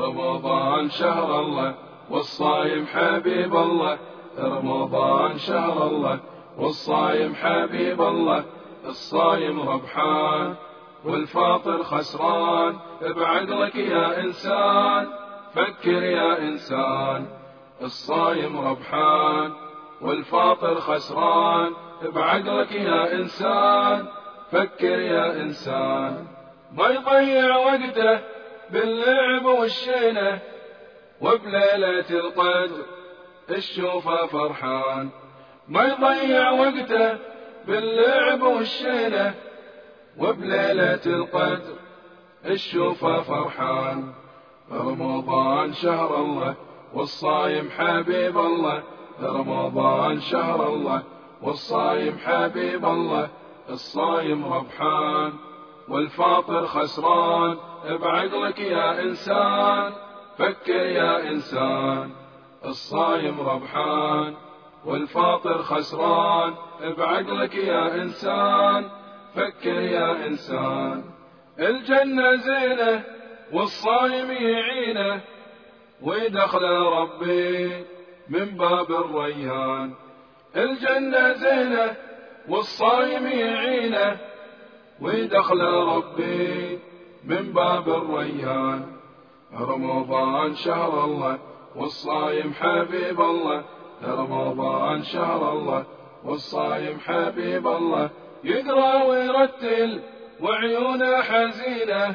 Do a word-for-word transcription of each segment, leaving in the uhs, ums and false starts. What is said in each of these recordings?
رمضان شهر الله والصايم حبيب الله، رمضان شهر الله والصايم حبيب الله. الصايم ربحان والفاطر خسران، بعقلك يا إنسان فكر يا إنسان. الصايم ربحان والفاطر خسران، بعقلك يا إنسان فكر يا إنسان. ما يضيع وقته باللعب والشينة، وبليلة القدر الشوفه فرحان. ما يضيع وقته باللعب والشينة، وبليلة القدر الشوفه فرحان. رمضان شهر الله والصايم حبيب الله، رمضان شهر الله والصايم حبيب الله. الصايم ربحان والفاطر خسران، بعقلك يا إنسان فكر يا إنسان. الصايم ربحان والفاطر خسران، بعقلك يا إنسان فكر يا إنسان. الجنة زينة والصايم يعينه، ويدخل ربي من باب الريان. الجنة زينة والصايم يعينه، ويدخل ربي من باب الريان. رمضان شهر الله والصايم حبيب الله، رمضان شهر الله والصايم حبيب الله. يقرأ ويرتل وعيونه حزينة،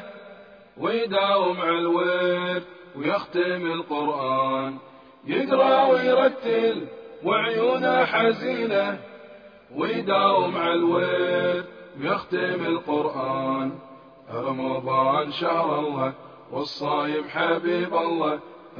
ويداوم على الورد ويختم القرآن. يقرأ ويرتل وعيونه حزينة، ويداوم على الورد ويختم القرآن. رمضان شهر الله والصايم حبيب الله،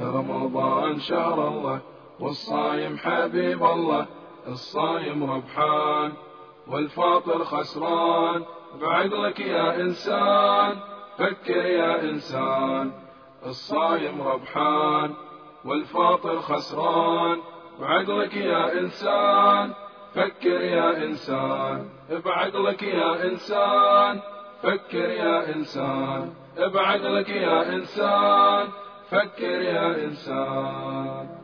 رمضان شهر الله والصايم حبيب الله. الصايم ربحان والفاطر خسران، بعقلك يا إنسان فكر يا إنسان. الصايم ربحان والفاطر خسران، بعقلك يا إنسان فكر يا إنسان. بعقلك يا إنسان فكر يا إنسان، بعقلك يا إنسان فكر يا إنسان.